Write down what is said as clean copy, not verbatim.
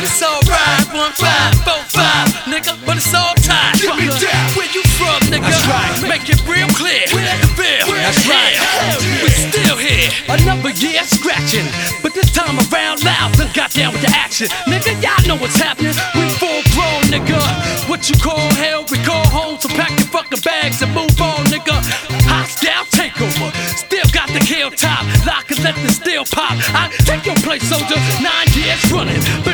but it's alright. 1, 5, 4, 5, nigga, but it's all time. Give me that. Where you from, nigga? That's right. Make it real clear. The bill. That's right. We still here. Another year scratching, but this time around loud. Done got down with the action, nigga. Y'all know what's happening. We full grown, nigga. What you call hell, we call home. So pack your fucking bags and move on, nigga. Hostile takeover. Still got the kill top. Lock and let the steel pop. I take your place, soldier. 9 years running.